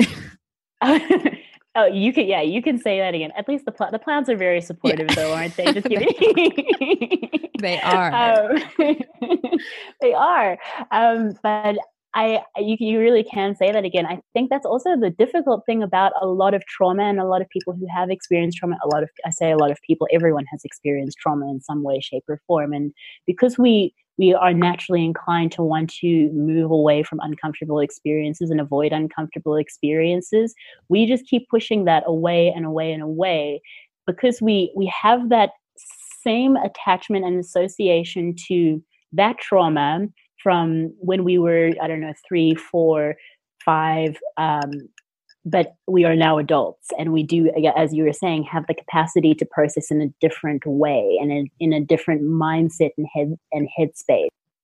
Oh, you can, yeah, you can say that again. At least the pl- the plants are very supportive, yeah. though, aren't they? Just give it. They are. Um, they are. Um, but I, you, you really can say that again. I think that's also the difficult thing about a lot of trauma, and a lot of people who have experienced trauma. A lot of, I say a lot of people, everyone has experienced trauma in some way, shape, or form. And because we we are naturally inclined to want to move away from uncomfortable experiences and avoid uncomfortable experiences, we just keep pushing that away and away and away, because we we have that same attachment and association to that trauma from when we were, I don't know, three, four, five, um, but we are now adults, and we do, as you were saying, have the capacity to process in a different way and in, in a different mindset and head and headspace.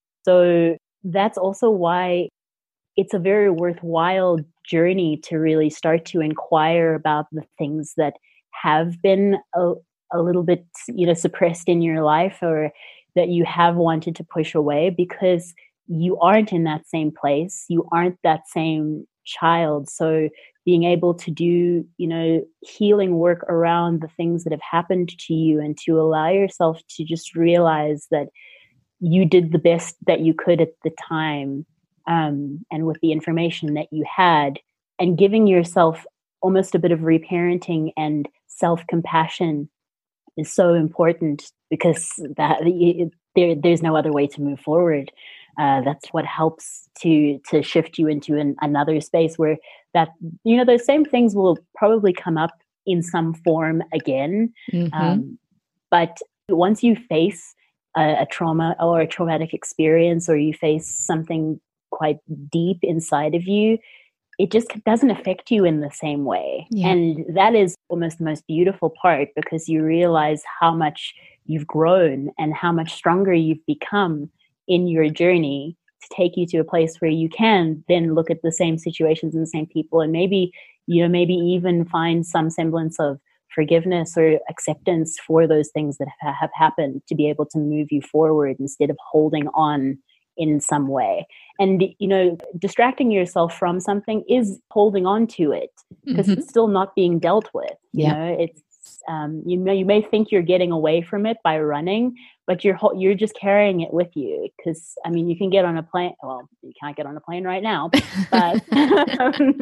So that's also why it's a very worthwhile journey to really start to inquire about the things that have been a, a little bit, you know, suppressed in your life, or that you have wanted to push away, because you aren't in that same place. You aren't that same child. So being able to do, you know, healing work around the things that have happened to you, and to allow yourself to just realize that you did the best that you could at the time, um, and with the information that you had, and giving yourself almost a bit of reparenting and self-compassion is so important, because that it, there, there's no other way to move forward. Uh, that's what helps to to shift you into an, another space where that, you know, those same things will probably come up in some form again. Mm-hmm. Um, but once you face a, a trauma or a traumatic experience, or you face something quite deep inside of you, it just doesn't affect you in the same way. Yeah. And that is almost the most beautiful part, because you realize how much you've grown and how much stronger you've become in your journey to take you to a place where you can then look at the same situations and the same people, and maybe, you know, maybe even find some semblance of forgiveness or acceptance for those things that have, have happened, to be able to move you forward instead of holding on in some way. And, you know, distracting yourself from something is holding on to it, because mm-hmm. it's still not being dealt with. You yeah. know, it's, um, you know, you may think you're getting away from it by running, but you're, you're just carrying it with you. Because, I mean, you can get on a plane. Well, you can't get on a plane right now, but um,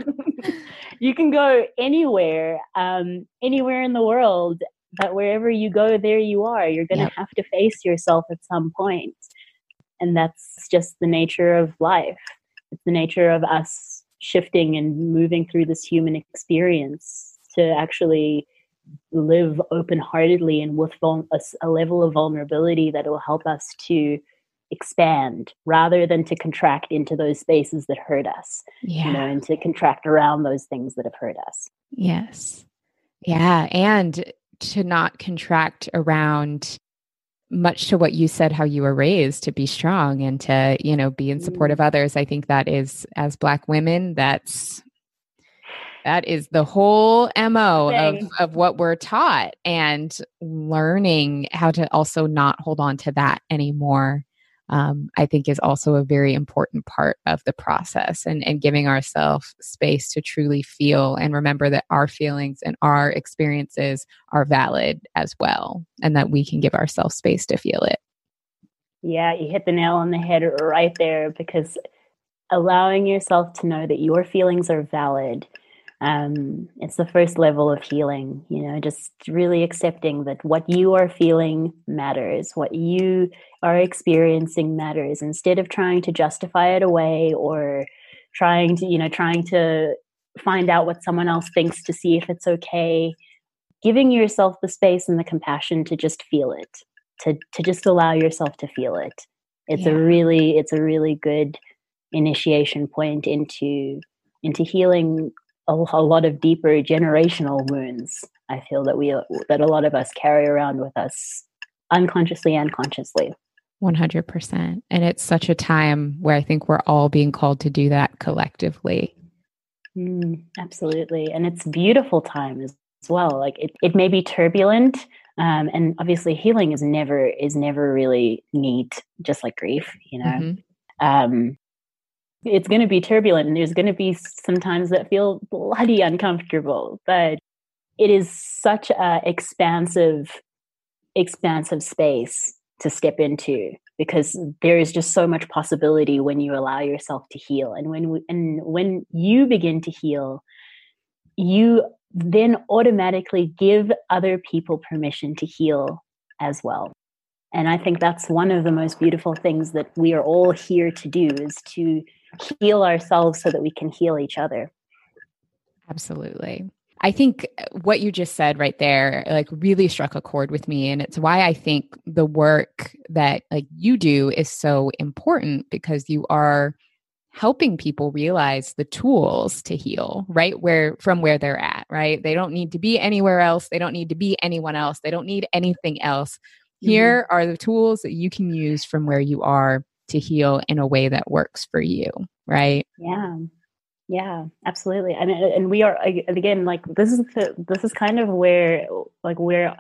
you can go anywhere, um, anywhere in the world. But wherever you go, there you are. You're going to yep. have to face yourself at some point. And that's just the nature of life. It's the nature of us shifting and moving through this human experience to actually live open-heartedly and with vul- a, a level of vulnerability that will help us to expand rather than to contract into those spaces that hurt us, Yeah. you know, and to contract around those things that have hurt us. Yes. Yeah. And to not contract around, much to what you said, how you were raised to be strong and to, you know, be in support of others. I think that is, as Black women, that's, that is the whole M O of, of what we're taught, and learning how to also not hold on to that anymore. Um, I think is also a very important part of the process, and, and giving ourselves space to truly feel and remember that our feelings and our experiences are valid as well, and that we can give ourselves space to feel it. Yeah, you hit the nail on the head right there, because allowing yourself to know that your feelings are valid, um, it's the first level of healing, you know, just really accepting that what you are feeling matters, what you are experiencing matters, instead of trying to justify it away or trying to, you know, trying to find out what someone else thinks to see if it's okay. Giving yourself the space and the compassion to just feel it, to to just allow yourself to feel it. It's Yeah. a really, it's a really good initiation point into into healing a, a lot of deeper generational wounds. I feel that we that a lot of us carry around with us unconsciously and consciously. one hundred percent. And it's such a time where I think we're all being called to do that collectively. Mm, absolutely. And it's a beautiful time as, as well. Like it, it may be turbulent. Um, and obviously healing is never, is never really neat, just like grief, you know. Mm-hmm. Um, it's going to be turbulent, and there's going to be some times that feel bloody uncomfortable, but it is such a expansive, expansive space to step into, because there is just so much possibility when you allow yourself to heal. And when we, and when you begin to heal, you then automatically give other people permission to heal as well. And I think that's one of the most beautiful things that we are all here to do, is to heal ourselves so that we can heal each other. Absolutely. I think what you just said right there, like, really struck a chord with me. And it's why I think the work that like you do is so important, because you are helping people realize the tools to heal, right? Where, from where they're at, right? They don't need to be anywhere else. They don't need to be anyone else. They don't need anything else. Here mm-hmm. are the tools that you can use from where you are to heal in a way that works for you, right? Yeah. Yeah, absolutely. And and we are, again, like this is the, this is kind of where like where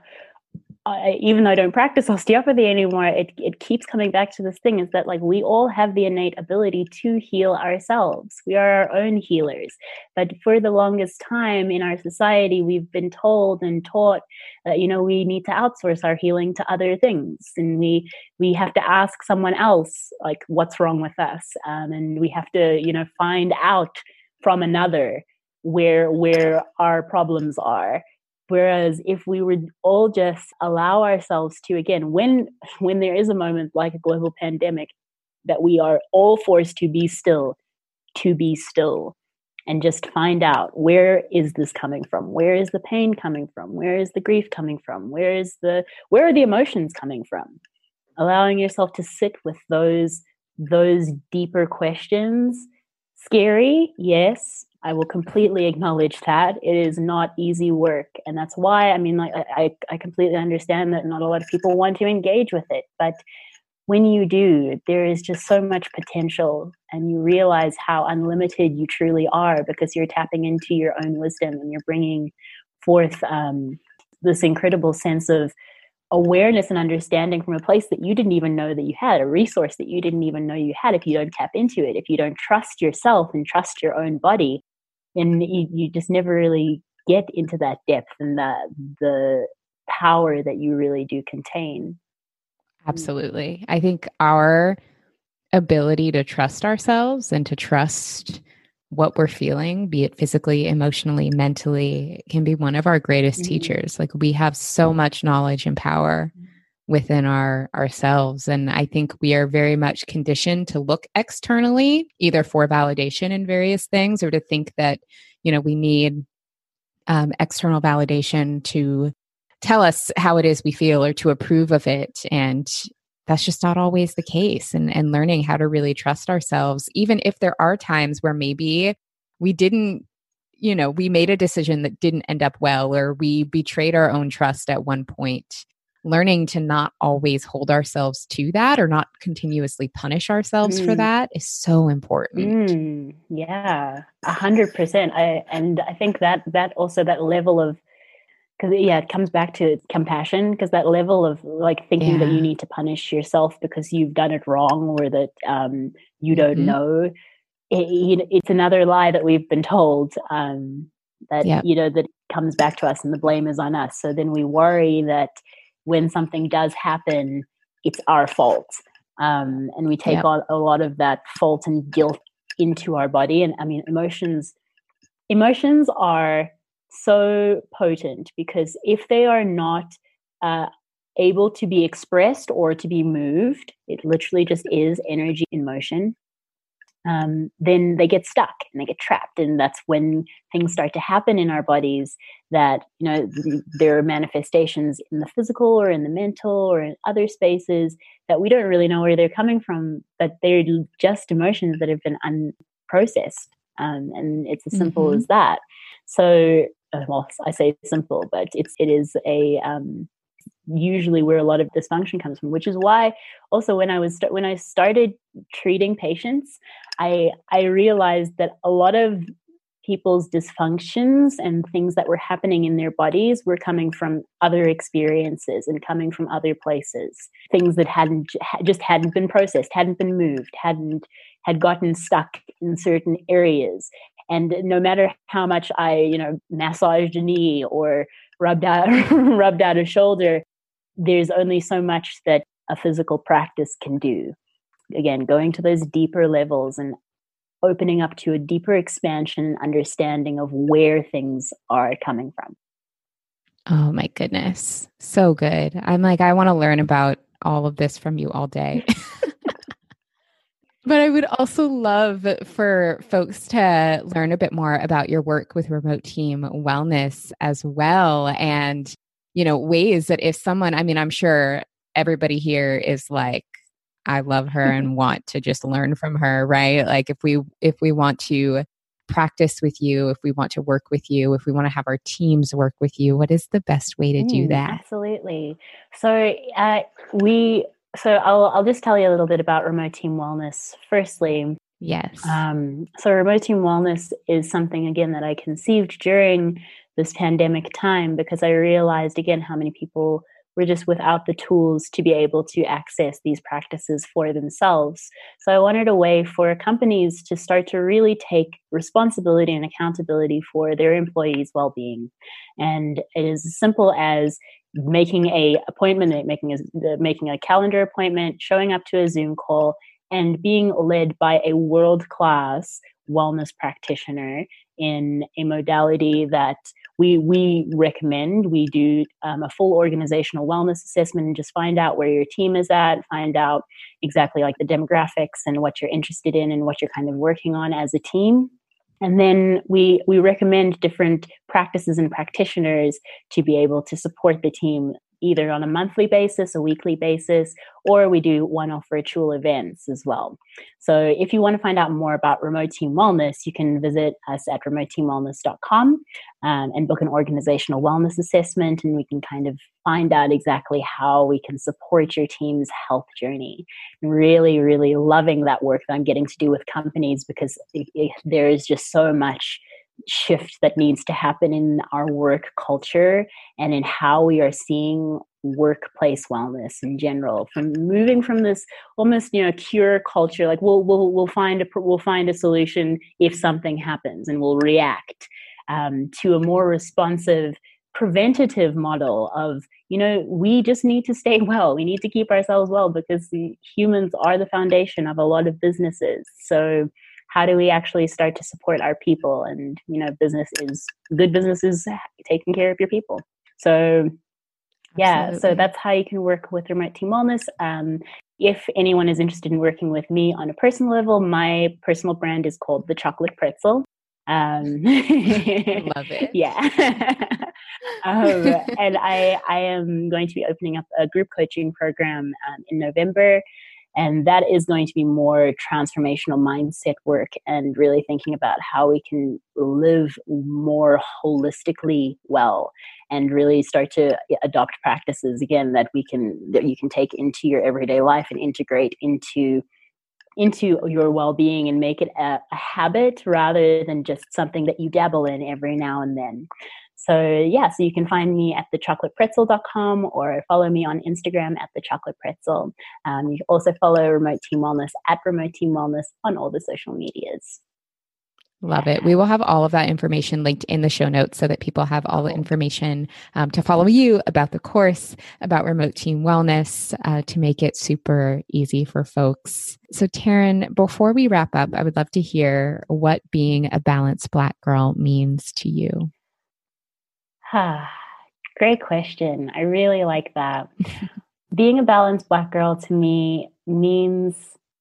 I, even though I don't practice osteopathy anymore, it it keeps coming back to this thing, is that like we all have the innate ability to heal ourselves. We are our own healers. But for the longest time in our society, we've been told and taught that, you know, we need to outsource our healing to other things, and we we have to ask someone else like what's wrong with us, um, and we have to, you know, find out from another where where our problems are. Whereas if we would all just allow ourselves to, again, when when there is a moment like a global pandemic, that we are all forced to be still, to be still, and just find out, where is this coming from? Where is the pain coming from? Where is the grief coming from? Where is the where are the emotions coming from? Allowing yourself to sit with those those deeper questions. Scary, yes. I will completely acknowledge that. It is not easy work. And that's why, I mean, like, I, I completely understand that not a lot of people want to engage with it. But when you do, there is just so much potential, and you realize how unlimited you truly are, because you're tapping into your own wisdom, and you're bringing forth um, this incredible sense of awareness and understanding from a place that you didn't even know that you had, a resource that you didn't even know you had. If you don't tap into it, if you don't trust yourself and trust your own body, then you, you just never really get into that depth and the the power that you really do contain. Absolutely. I think our ability to trust ourselves and to trust what we're feeling, be it physically, emotionally, mentally, can be one of our greatest mm-hmm. teachers. Like, we have so much knowledge and power within our ourselves. And I think we are very much conditioned to look externally, either for validation in various things, or to think that, you know, we need um, external validation to tell us how it is we feel or to approve of it. And that's just not always the case. And, and learning how to really trust ourselves, even if there are times where maybe we didn't, you know, we made a decision that didn't end up well, or we betrayed our own trust at one point. Learning to not always hold ourselves to that or not continuously punish ourselves mm. for that is so important. Mm, yeah, a hundred percent. I and I think that that also that level of, because yeah, it comes back to compassion, because that level of like thinking yeah. that you need to punish yourself because you've done it wrong or that um, you mm-hmm. don't know, it, it's another lie that we've been told um, that yep. you know that comes back to us and the blame is on us. So then we worry that when something does happen, it's our fault. Um, and we take yep. on a lot of that fault and guilt into our body. And I mean, emotions, emotions are so potent because if they are not uh, able to be expressed or to be moved, it literally just is energy in motion. Um, then they get stuck and they get trapped. And that's when things start to happen in our bodies that, you know, there are manifestations in the physical or in the mental or in other spaces that we don't really know where they're coming from, but they're just emotions that have been unprocessed. Um, and it's as simple mm-hmm. as that. So, well, I say simple, but it's, it is a, um, usually where a lot of dysfunction comes from, which is why also when I was when I started treating patients, I I realized that a lot of people's dysfunctions and things that were happening in their bodies were coming from other experiences and coming from other places, things that hadn't just hadn't been processed, hadn't been moved, hadn't had gotten stuck in certain areas. And no matter how much I, you know, massaged a knee or rubbed out rubbed out a shoulder, there's only so much that a physical practice can do. Again, going to those deeper levels and opening up to a deeper expansion and understanding of where things are coming from. Oh my goodness. So good. I'm like, I want to learn about all of this from you all day. But I would also love for folks to learn a bit more about your work with Remote Team Wellness as well. And, you know, ways that if someone, I mean, I'm sure everybody here is like, I love her and want to just learn from her, right? Like if we, if we want to practice with you, if we want to work with you, if we want to have our teams work with you, what is the best way to mm, do that? Absolutely. So uh, we, So I'll I'll just tell you a little bit about Remote Team Wellness. Firstly, yes. Um, so Remote Team Wellness is something again that I conceived during this pandemic time because I realized again how many people were just without the tools to be able to access these practices for themselves. So I wanted a way for companies to start to really take responsibility and accountability for their employees' well-being, and it is as simple as making a appointment, making a making a calendar appointment, showing up to a Zoom call, and being led by a world-class wellness practitioner in a modality that we we recommend. We do um, a full organizational wellness assessment and just find out where your team is at, find out exactly like the demographics and what you're interested in and what you're kind of working on as a team. And then we we recommend different practices and practitioners to be able to support the team either on a monthly basis, a weekly basis, or we do one-off virtual events as well. So if you want to find out more about Remote Team Wellness, you can visit us at remote team wellness dot com um, and book an organizational wellness assessment, and we can kind of find out exactly how we can support your team's health journey. I'm really, really loving that work that I'm getting to do with companies because it, it, there is just so much shift that needs to happen in our work culture and in how we are seeing workplace wellness in general, from moving from this almost, you know, cure culture, like we'll we'll we'll find a we'll find a solution if something happens and we'll react, um, to a more responsive preventative model of, you know, we just need to stay well, we need to keep ourselves well because the humans are the foundation of a lot of businesses. So how do we actually start to support our people? And, you know, business is, good business is taking care of your people. So, yeah, Absolutely. So that's how you can work with Remote Team Wellness. Um, if anyone is interested in working with me on a personal level, my personal brand is called The Chocolate Pretzel. Um, Love it. Yeah. um, and I, I am going to be opening up a group coaching program um, in November. And that is going to be more transformational mindset work and really thinking about how we can live more holistically well and really start to adopt practices again that we can, that you can take into your everyday life and integrate into into your well-being and make it a, a habit rather than just something that you dabble in every now and then. So yeah, so you can find me at the chocolate pretzel dot com or follow me on Instagram at the chocolate pretzel. Um, you can also follow Remote Team Wellness at Remote Team Wellness on all the social medias. Love it. We will have all of that information linked in the show notes so that people have all the information um, to follow you about the course, about Remote Team Wellness, uh, to make it super easy for folks. So Taryn, before we wrap up, I would love to hear what being a balanced Black girl means to you. Ah, great question. I really like that. Being a balanced Black girl to me means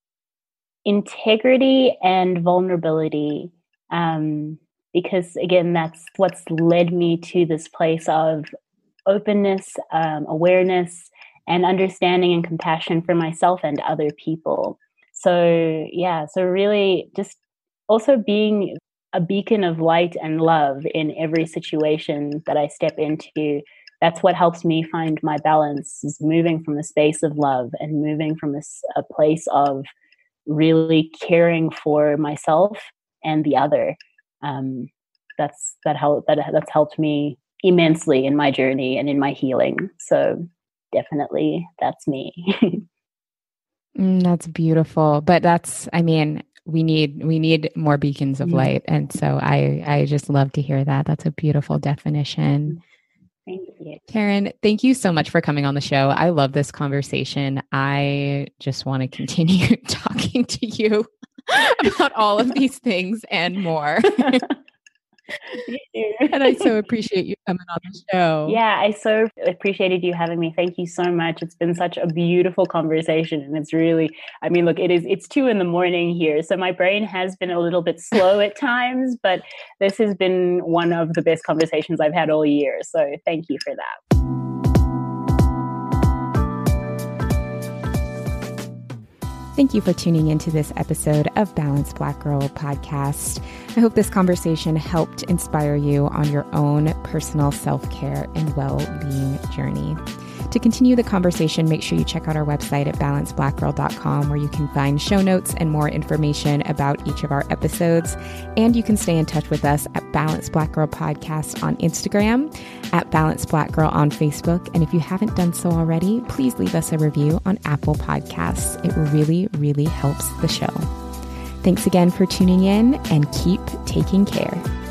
integrity and vulnerability. Um, because again, that's what's led me to this place of openness, um, awareness, and understanding and compassion for myself and other people. So yeah, so really just also being a beacon of light and love in every situation that I step into. That's what helps me find my balance, is moving from a space of love and moving from a, a place of really caring for myself and the other. Um, that's that help that that's helped me immensely in my journey and in my healing. So definitely, that's me. mm, that's beautiful. But that's, I mean, we need we need more beacons of light, and so I I just love to hear that. That's a beautiful definition. Thank you. Taryn, thank you so much for coming on the show. I love this conversation. I just want to continue talking to you about all of these things and more. And I so appreciate you coming on the show. Yeah, I so appreciated you having me. Thank you so much. It's been such a beautiful conversation. And it's really, I mean, look, it is, it's two in the morning here. So my brain has been a little bit slow at times, but this has been one of the best conversations I've had all year. So thank you for that. Thank you for tuning into this episode of Balanced Black Girl podcast. I hope this conversation helped inspire you on your own personal self-care and well-being journey. To continue the conversation, make sure you check out our website at balanced black girl dot com, where you can find show notes and more information about each of our episodes. And you can stay in touch with us at Balanced Black Girl Podcast on Instagram, at Balanced Black Girl on Facebook. And if you haven't done so already, please leave us a review on Apple Podcasts. It really, really helps the show. Thanks again for tuning in, and keep taking care.